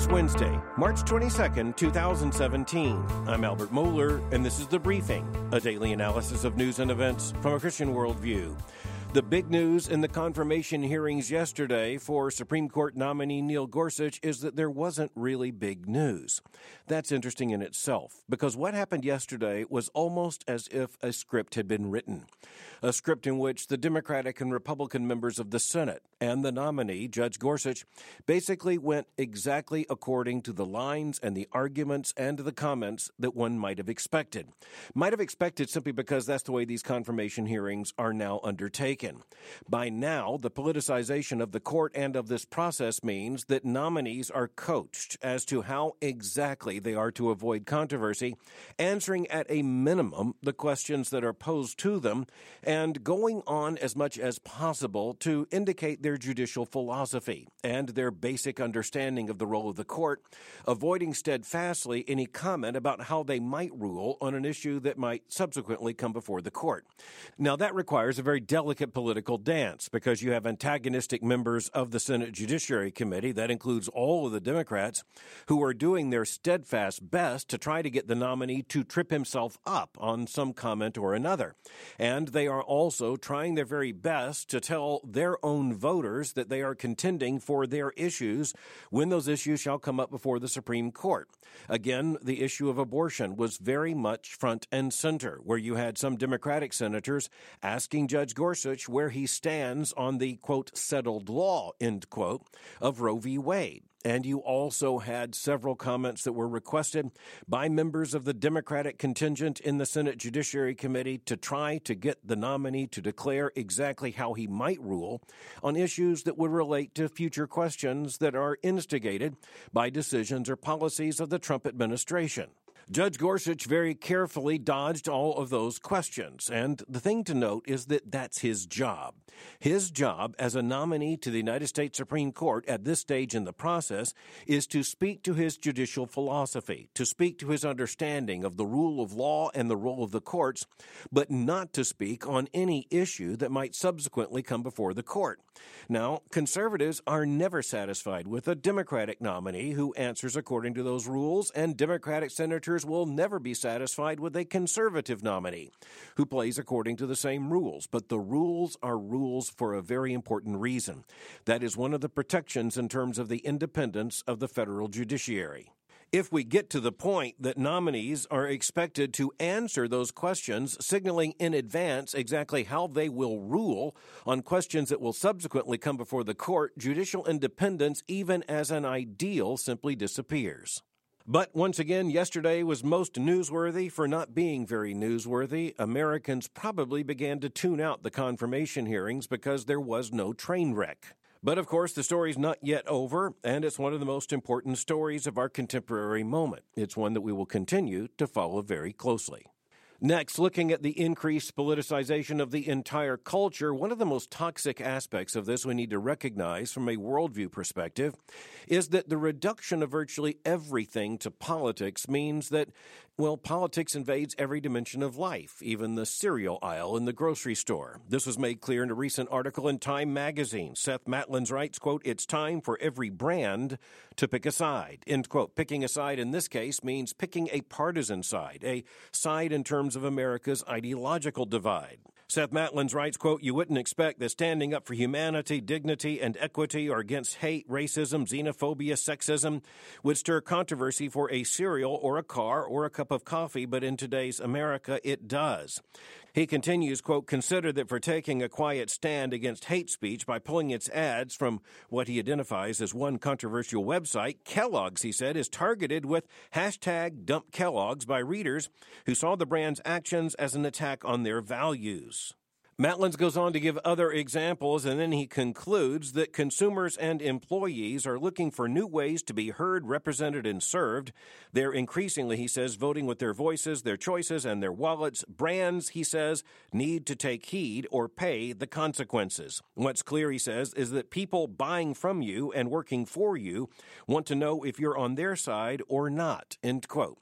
It's Wednesday, March 22nd, 2017. I'm Albert Mohler, and this is The Briefing, a daily analysis of news and events from a Christian worldview. The big news in the confirmation hearings yesterday for Supreme Court nominee Neil Gorsuch is that there wasn't really big news. That's interesting in itself, because what happened yesterday was almost as if a script had been written. A script in which the Democratic and Republican members of the Senate and the nominee, Judge Gorsuch, basically went exactly according to the lines and the arguments and the comments that one might have expected. Might have expected simply because that's the way these confirmation hearings are now undertaken. By now, the politicization of the court and of this process means that nominees are coached as to how exactly they are to avoid controversy, answering at a minimum the questions that are posed to them, and going on as much as possible to indicate their judicial philosophy and their basic understanding of the role of the court, avoiding steadfastly any comment about how they might rule on an issue that might subsequently come before the court. Now, that requires a very delicate political dance because you have antagonistic members of the Senate Judiciary Committee, that includes all of the Democrats, who are doing their steadfast best to try to get the nominee to trip himself up on some comment or another. And they are also trying their very best to tell their own voters that they are contending for their issues when those issues shall come up before the Supreme Court. Again, the issue of abortion was very much front and center, where you had some Democratic senators asking Judge Gorsuch where he stands on the, quote, settled law, end quote, of Roe v. Wade. And you also had several comments that were requested by members of the Democratic contingent in the Senate Judiciary Committee to try to get the nominee to declare exactly how he might rule on issues that would relate to future questions that are instigated by decisions or policies of the Trump administration. Judge Gorsuch very carefully dodged all of those questions, and the thing to note is that that's his job. His job as a nominee to the United States Supreme Court at this stage in the process is to speak to his judicial philosophy, to speak to his understanding of the rule of law and the role of the courts, but not to speak on any issue that might subsequently come before the court. Now, conservatives are never satisfied with a Democratic nominee who answers according to those rules, and Democratic senators will never be satisfied with a conservative nominee who plays according to the same rules. But the rules are rules for a very important reason. That is one of the protections in terms of the independence of the federal judiciary. If we get to the point that nominees are expected to answer those questions, signaling in advance exactly how they will rule on questions that will subsequently come before the court, judicial independence, even as an ideal, simply disappears. But once again, yesterday was most newsworthy for not being very newsworthy. Americans probably began to tune out the confirmation hearings because there was no train wreck. But of course, the story's not yet over, and it's one of the most important stories of our contemporary moment. It's one that we will continue to follow very closely. Next, looking at the increased politicization of the entire culture, one of the most toxic aspects of this we need to recognize from a worldview perspective is that the reduction of virtually everything to politics means that, well, politics invades every dimension of life, even the cereal aisle in the grocery store. This was made clear in a recent article in Time magazine. Seth Matlins writes, quote, "It's time for every brand to pick a side," end quote. Picking a side in this case means picking a partisan side, a side in terms of America's ideological divide. Seth Matlins writes, quote, "You wouldn't expect that standing up for humanity, dignity, and equity or against hate, racism, xenophobia, sexism would stir controversy for a cereal or a car or a cup of coffee, but in today's America, it does." He continues, quote, "Consider that for taking a quiet stand against hate speech by pulling its ads from what he identifies as one controversial website, Kellogg's, he said, is targeted with hashtag dump Kellogg's by readers who saw the brand's actions as an attack on their values." Matlins goes on to give other examples, and then he concludes that consumers and employees are looking for new ways to be heard, represented, and served. They're increasingly, he says, voting with their voices, their choices, and their wallets. Brands, he says, need to take heed or pay the consequences. What's clear, he says, is that people buying from you and working for you want to know if you're on their side or not, end quote.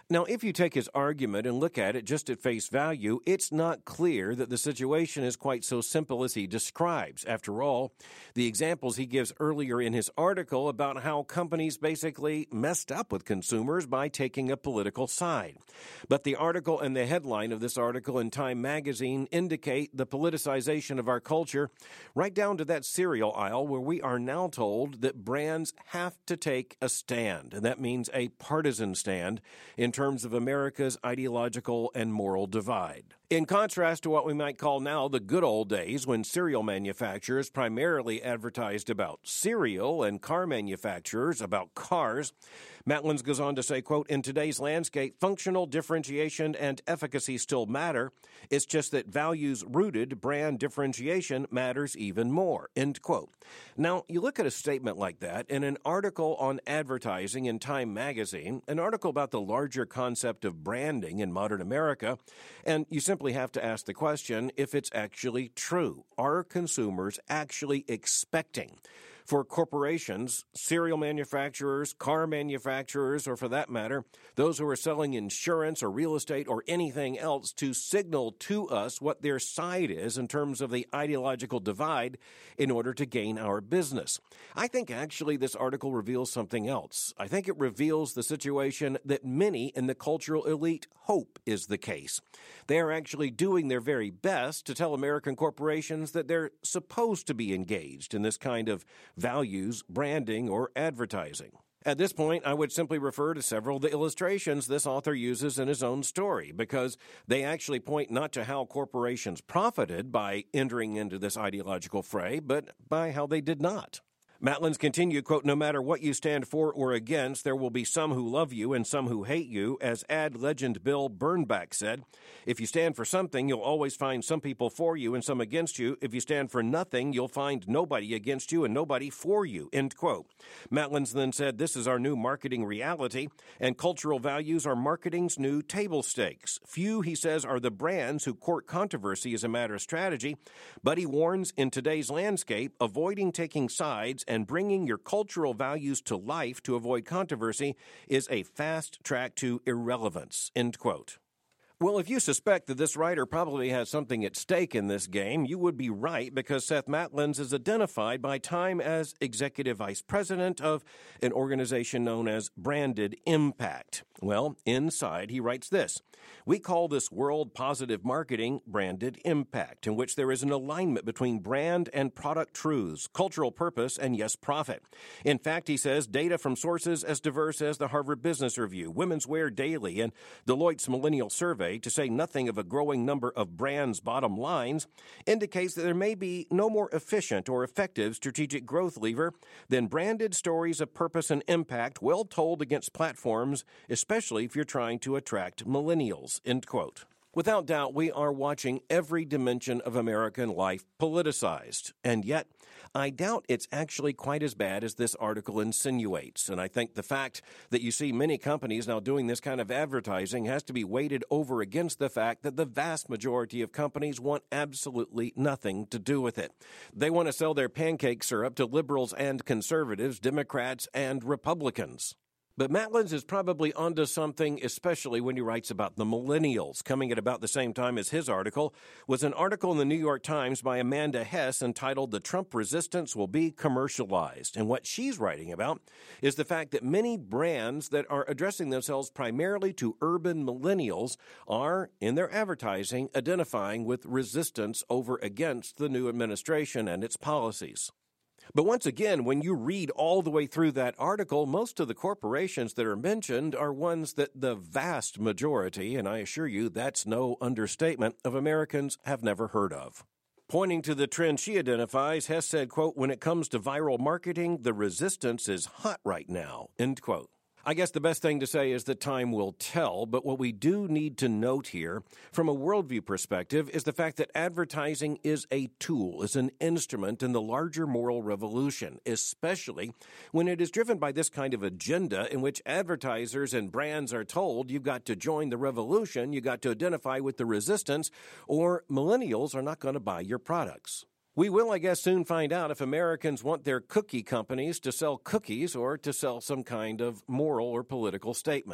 Now, if you take his argument and look at it just at face value, it's not clear that the situation is quite so simple as he describes. After all, the examples he gives earlier in his article about how companies basically messed up with consumers by taking a political side. But the article and the headline of this article in Time magazine indicate the politicization of our culture right down to that cereal aisle where we are now told that brands have to take a stand, and that means a partisan stand in terms of America's ideological and moral divide. In contrast to what we might call now the good old days when cereal manufacturers primarily advertised about cereal and car manufacturers about cars, Matlins goes on to say, quote, in today's landscape, functional differentiation and efficacy still matter. It's just that values-rooted brand differentiation matters even more, end quote. Now, you look at a statement like that in an article on advertising in Time magazine, an article about the larger concept of branding in modern America, and you simply have to ask the question if it's actually true. Are consumers actually expecting for corporations, cereal manufacturers, car manufacturers, or for that matter, those who are selling insurance or real estate or anything else to signal to us what their side is in terms of the ideological divide in order to gain our business? I think actually this article reveals something else. I think it reveals the situation that many in the cultural elite hope is the case. They are actually doing their very best to tell American corporations that they're supposed to be engaged in this kind of values, branding, or advertising. At this point, I would simply refer to several of the illustrations this author uses in his own story, because they actually point not to how corporations profited by entering into this ideological fray, but by how they did not. Matlins continued, quote, no matter what you stand for or against, there will be some who love you and some who hate you. As ad legend Bill Bernbach said, if you stand for something, you'll always find some people for you and some against you. If you stand for nothing, you'll find nobody against you and nobody for you, end quote. Matlins then said, this is our new marketing reality, and cultural values are marketing's new table stakes. Few, he says, are the brands who court controversy as a matter of strategy, but he warns in today's landscape, avoiding taking sides and bringing your cultural values to life to avoid controversy is a fast track to irrelevance, end quote. Well, if you suspect that this writer probably has something at stake in this game, you would be right, because Seth Matlins is identified by Time as Executive Vice President of an organization known as Branded Impact. Well, inside he writes this: we call this world positive marketing Branded Impact, in which there is an alignment between brand and product truths, cultural purpose, and yes, profit. In fact, he says, data from sources as diverse as the Harvard Business Review, Women's Wear Daily, and Deloitte's Millennial Survey, to say nothing of a growing number of brands' bottom lines, indicates that there may be no more efficient or effective strategic growth lever than branded stories of purpose and impact well told against platforms, especially if you're trying to attract millennials, end quote. Without doubt, we are watching every dimension of American life politicized, and yet I doubt it's actually quite as bad as this article insinuates. And I think the fact that you see many companies now doing this kind of advertising has to be weighted over against the fact that the vast majority of companies want absolutely nothing to do with it. They want to sell their pancake syrup to liberals and conservatives, Democrats and Republicans. But Matlins is probably onto something, especially when he writes about the millennials. Coming at about the same time as his article was an article in the New York Times by Amanda Hess entitled "The Trump Resistance Will Be Commercialized." And what she's writing about is the fact that many brands that are addressing themselves primarily to urban millennials are, in their advertising, identifying with resistance over against the new administration and its policies. But once again, when you read all the way through that article, most of the corporations that are mentioned are ones that the vast majority, and I assure you that's no understatement, of Americans have never heard of. Pointing to the trend she identifies, Hess said, quote, when it comes to viral marketing, the resistance is hot right now, end quote. I guess the best thing to say is that time will tell, but what we do need to note here, from a worldview perspective, is the fact that advertising is a tool, is an instrument in the larger moral revolution, especially when it is driven by this kind of agenda in which advertisers and brands are told you've got to join the revolution, you've got to identify with the resistance, or millennials are not going to buy your products. We will, I guess, soon find out if Americans want their cookie companies to sell cookies or to sell some kind of moral or political statement.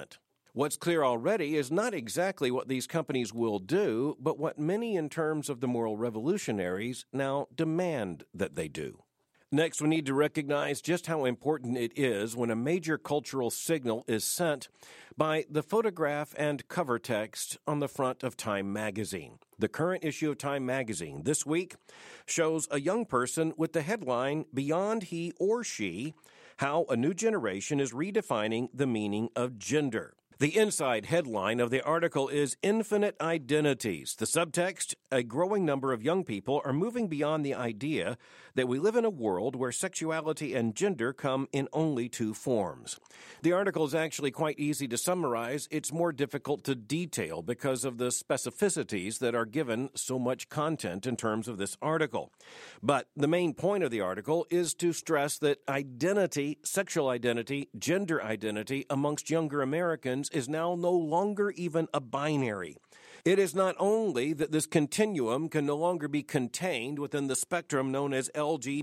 What's clear already is not exactly what these companies will do, but what many in terms of the moral revolutionaries now demand that they do. Next, we need to recognize just how important it is when a major cultural signal is sent by the photograph and cover text on the front of Time magazine. The current issue of Time magazine this week shows a young person with the headline, "Beyond He or She, How a New Generation is Redefining the Meaning of Gender." The inside headline of the article is Infinite Identities. The subtext, a growing number of young people are moving beyond the idea that we live in a world where sexuality and gender come in only two forms. The article is actually quite easy to summarize. It's more difficult to detail because of the specificities that are given so much content in terms of this article. But the main point of the article is to stress that identity, sexual identity, gender identity amongst younger Americans is now no longer even a binary. It is not only that this continuum can no longer be contained within the spectrum known as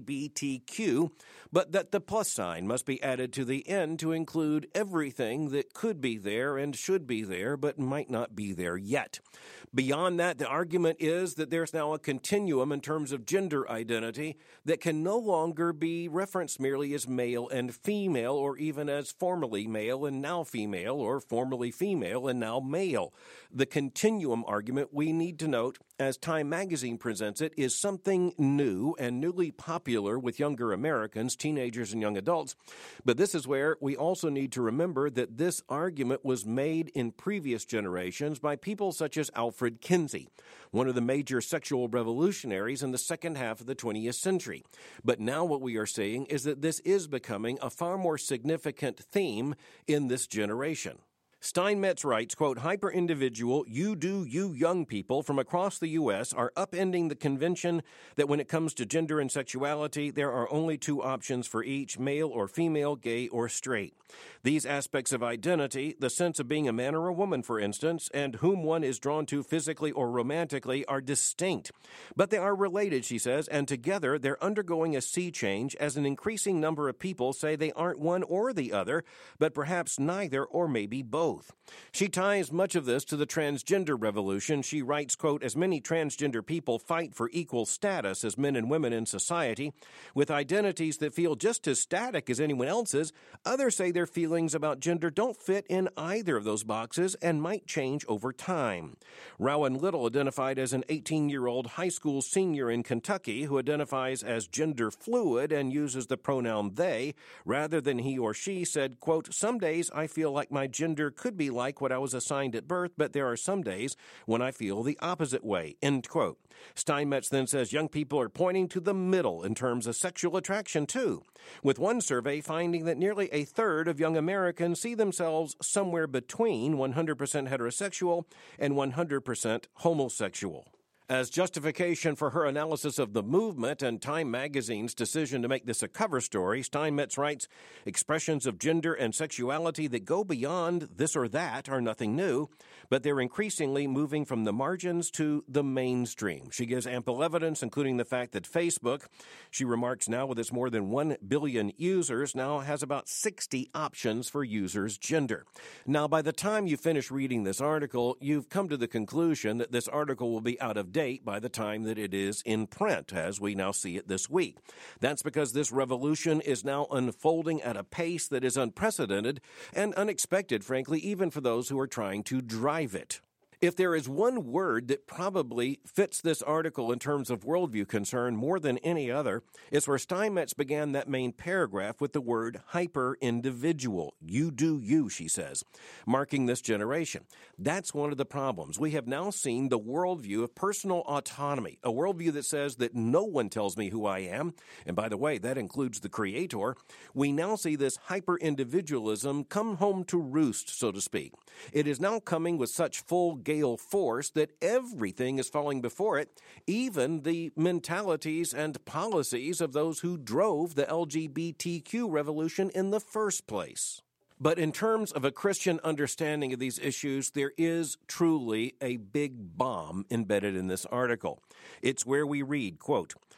LGBTQ, but that the plus sign must be added to the end to include everything that could be there and should be there but might not be there yet. Beyond that, the argument is that there's now a continuum in terms of gender identity that can no longer be referenced merely as male and female, or even as formerly male and now female, or formerly female and now male. The continuum argument, we need to note, as Time magazine presents it, is something new and newly popular with younger Americans, teenagers and young adults. But this is where we also need to remember that this argument was made in previous generations by people such as Alfred Kinsey, one of the major sexual revolutionaries in the second half of the 20th century. But now what we are seeing is that this is becoming a far more significant theme in this generation. Steinmetz writes, quote, hyper-individual, you-do-you young people from across the U.S. are upending the convention that when it comes to gender and sexuality, there are only two options for each, male or female, gay or straight. These aspects of identity, the sense of being a man or a woman, for instance, and whom one is drawn to physically or romantically, are distinct. But they are related, she says, and together they're undergoing a sea change as an increasing number of people say they aren't one or the other, but perhaps neither or maybe both. She ties much of this to the transgender revolution. She writes, quote, as many transgender people fight for equal status as men and women in society, with identities that feel just as static as anyone else's, others say their feelings about gender don't fit in either of those boxes and might change over time. Rowan Little, identified as an 18-year-old high school senior in Kentucky who identifies as gender fluid and uses the pronoun they rather than he or she, said, quote, some days I feel like my gender could be like what I was assigned at birth, but there are some days when I feel the opposite way, end quote. Steinmetz then says young people are pointing to the middle in terms of sexual attraction, too, with one survey finding that nearly a third of young Americans see themselves somewhere between 100% heterosexual and 100% homosexual. As justification for her analysis of the movement and Time magazine's decision to make this a cover story, Steinmetz writes, expressions of gender and sexuality that go beyond this or that are nothing new, but they're increasingly moving from the margins to the mainstream. She gives ample evidence, including the fact that Facebook, she remarks now with its more than 1 billion users, now has about 60 options for users' gender. Now, by the time you finish reading this article, you've come to the conclusion that this article will be out of date by the time that it is in print, as we now see it this week. That's because this revolution is now unfolding at a pace that is unprecedented and unexpected, frankly, even for those who are trying to drive it. If there is one word that probably fits this article in terms of worldview concern more than any other, it's where Steinmetz began that main paragraph with the word hyper-individual. You do you, she says, marking this generation. That's one of the problems. We have now seen the worldview of personal autonomy, a worldview that says that no one tells me who I am, and by the way, that includes the Creator. We now see this hyper-individualism come home to roost, so to speak. It is now coming with such full gale force that everything is falling before it, even the mentalities and policies of those who drove the LGBTQ revolution in the first place. But in terms of a Christian understanding of these issues, there is truly a big bomb embedded in this article. It's where we read, quote,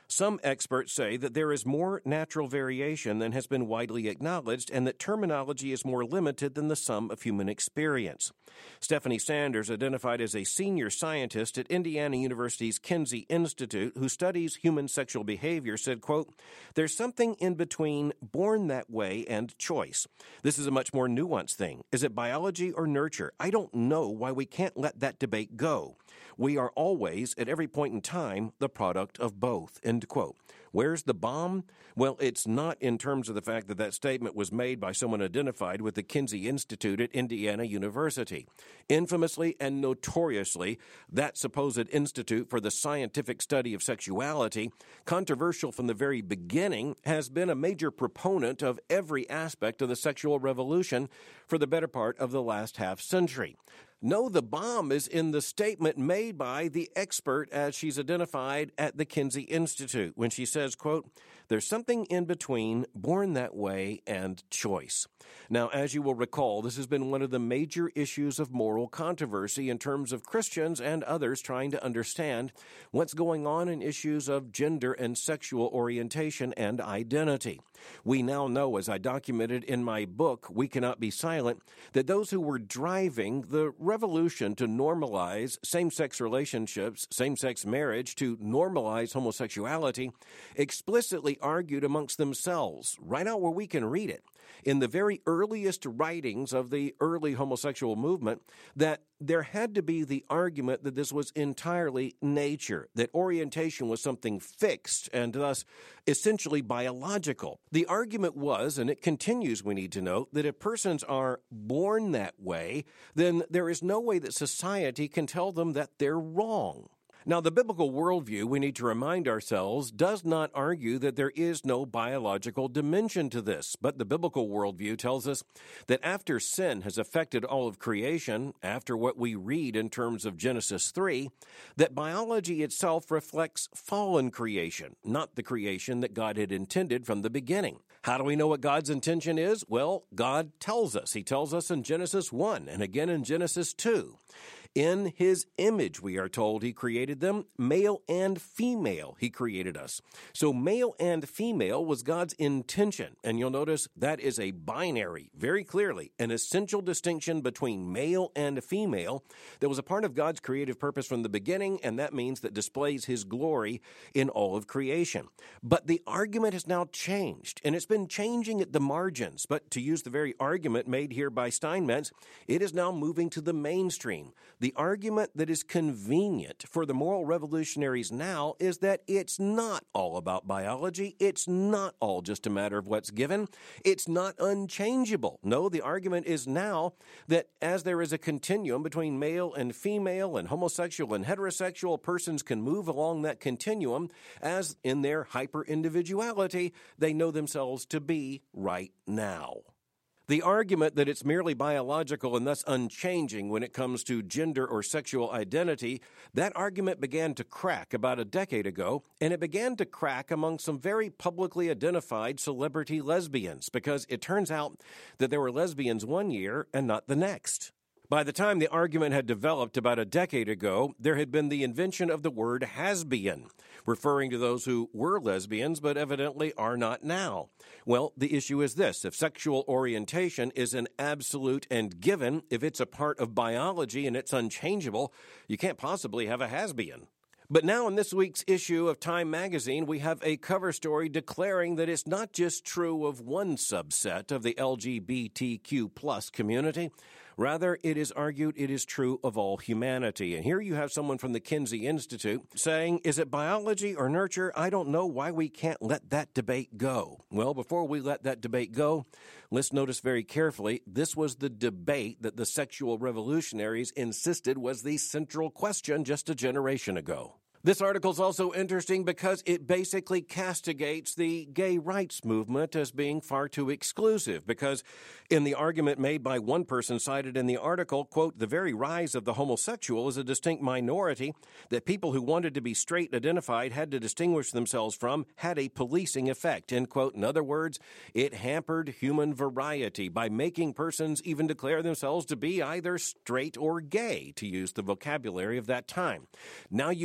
Some experts say that there is more natural variation than has been widely acknowledged and that terminology is more limited than the sum of human experience. Stephanie Sanders, identified as a senior scientist at Indiana University's Kinsey Institute, who studies human sexual behavior, said, quote, "There's something in between born that way and choice. This is a much more nuanced thing. Is it biology or nurture? I don't know why we can't let that debate go. We are always, at every point in time, the product of both," end quote. Where's the bomb? Well, it's not in terms of the fact that that statement was made by someone identified with the Kinsey Institute at Indiana University. Infamously and notoriously, that supposed institute for the scientific study of sexuality, controversial from the very beginning, has been a major proponent of every aspect of the sexual revolution for the better part of the last half century. No, the bomb is in the statement made by the expert as she's identified at the Kinsey Institute when she says, quote, "There's something in between born that way and choice." Now, as you will recall, this has been one of the major issues of moral controversy in terms of Christians and others trying to understand what's going on in issues of gender and sexual orientation and identity. We now know, as I documented in my book, We Cannot Be Silent, that those who were driving the revolution to normalize same-sex relationships, same-sex marriage, to normalize homosexuality, explicitly argued amongst themselves, right out where we can read it, in the very earliest writings of the early homosexual movement, that there had to be the argument that this was entirely nature, that orientation was something fixed and thus essentially biological. The argument was, and it continues, we need to note, that if persons are born that way, then there is no way that society can tell them that they're wrong. Now, the biblical worldview, we need to remind ourselves, does not argue that there is no biological dimension to this, but the biblical worldview tells us that after sin has affected all of creation, after what we read in terms of Genesis 3, that biology itself reflects fallen creation, not the creation that God had intended from the beginning. How do we know what God's intention is? Well, God tells us. He tells us in Genesis 1 and again in Genesis 2. In His image, we are told, He created them. Male and female, He created us. So male and female was God's intention. And you'll notice that is a binary, very clearly, an essential distinction between male and female that was a part of God's creative purpose from the beginning, and that means that displays His glory in all of creation. But the argument has now changed, and it's been changing at the margins. But to use the very argument made here by Steinmetz, it is now moving to the mainstream. The argument that is convenient for the moral revolutionaries now is that it's not all about biology. It's not all just a matter of what's given. It's not unchangeable. No, the argument is now that as there is a continuum between male and female and homosexual and heterosexual, persons can move along that continuum as in their hyper-individuality they know themselves to be right now. The argument that it's merely biological and thus unchanging when it comes to gender or sexual identity, that argument began to crack about a decade ago, and it began to crack among some very publicly identified celebrity lesbians, because it turns out that there were lesbians one year and not the next. By the time the argument had developed about a decade ago, there had been the invention of the word has-been, referring to those who were lesbians but evidently are not now. Well, the issue is this. If sexual orientation is an absolute and given, if it's a part of biology and it's unchangeable, you can't possibly have a has-been. But now in this week's issue of Time magazine, we have a cover story declaring that it's not just true of one subset of the LGBTQ plus community. Rather, it is argued it is true of all humanity. And here you have someone from the Kinsey Institute saying, is it biology or nurture? I don't know why we can't let that debate go. Well, before we let that debate go, let's notice very carefully, this was the debate that the sexual revolutionaries insisted was the central question just a generation ago. This article is also interesting because it basically castigates the gay rights movement as being far too exclusive, because in the argument made by one person cited in the article, quote, the very rise of the homosexual is a distinct minority that people who wanted to be straight identified had to distinguish themselves from had a policing effect, end quote. In other words, it hampered human variety by making persons even declare themselves to be either straight or gay, to use the vocabulary of that time. Now you have the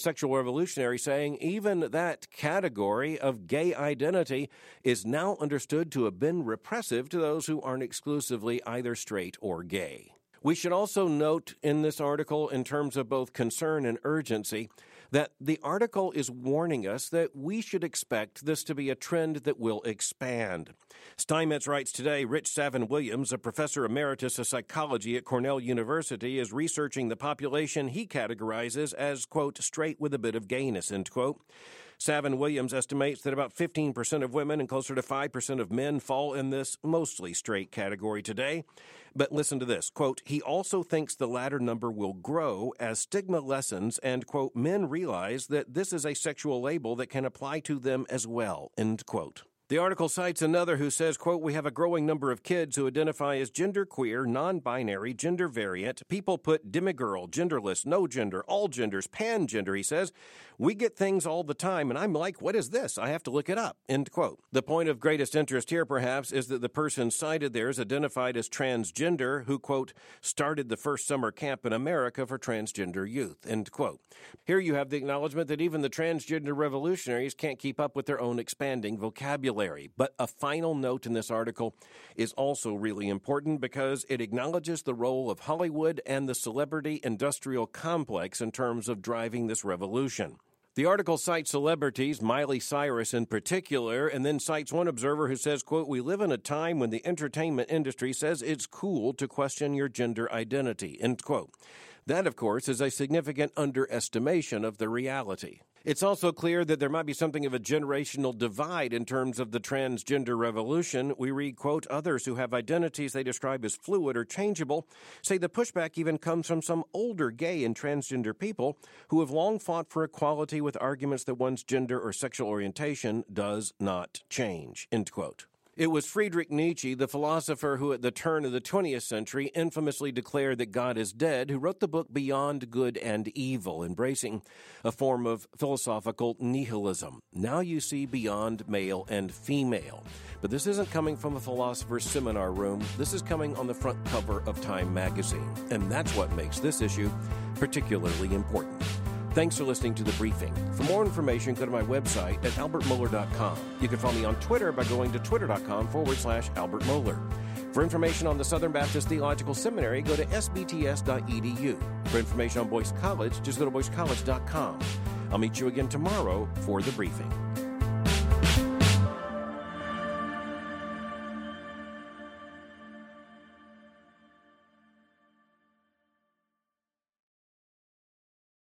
sexual revolutionary, saying even that category of gay identity is now understood to have been repressive to those who aren't exclusively either straight or gay. We should also note in this article, in terms of both concern and urgency, that the article is warning us that we should expect this to be a trend that will expand. Steinmetz writes today, Rich Savin Williams, a professor emeritus of psychology at Cornell University, is researching the population he categorizes as, quote, straight with a bit of gayness, end quote. Savin Williams estimates that about 15% of women and closer to 5% of men fall in this mostly straight category today. But listen to this, quote, he also thinks the latter number will grow as stigma lessens and, quote, men realize that this is a sexual label that can apply to them as well, end quote. The article cites another who says, quote, we have a growing number of kids who identify as genderqueer, non-binary, gender variant. People put demigirl, genderless, no gender, all genders, pangender, he says. We get things all the time, and I'm like, what is this? I have to look it up, end quote. The point of greatest interest here, perhaps, is that the person cited there is identified as transgender who, quote, started the first summer camp in America for transgender youth, end quote. Here you have the acknowledgement that even the transgender revolutionaries can't keep up with their own expanding vocabulary. But a final note in this article is also really important because it acknowledges the role of Hollywood and the celebrity industrial complex in terms of driving this revolution. The article cites celebrities, Miley Cyrus in particular, and then cites one observer who says, quote, we live in a time when the entertainment industry says it's cool to question your gender identity, end quote. That, of course, is a significant underestimation of the reality. It's also clear that there might be something of a generational divide in terms of the transgender revolution. We read, quote, others who have identities they describe as fluid or changeable say the pushback even comes from some older gay and transgender people who have long fought for equality with arguments that one's gender or sexual orientation does not change, end quote. It was Friedrich Nietzsche, the philosopher who at the turn of the 20th century infamously declared that God is dead, who wrote the book Beyond Good and Evil, embracing a form of philosophical nihilism. Now you see beyond male and female. But this isn't coming from a philosopher's seminar room. This is coming on the front cover of Time magazine. And that's what makes this issue particularly important. Thanks for listening to The Briefing. For more information, go to my website at albertmohler.com. You can follow me on Twitter by going to twitter.com/Albert Mohler. For information on the Southern Baptist Theological Seminary, go to sbts.edu. For information on Boyce College, just go to boycecollege.com. I'll meet you again tomorrow for The Briefing.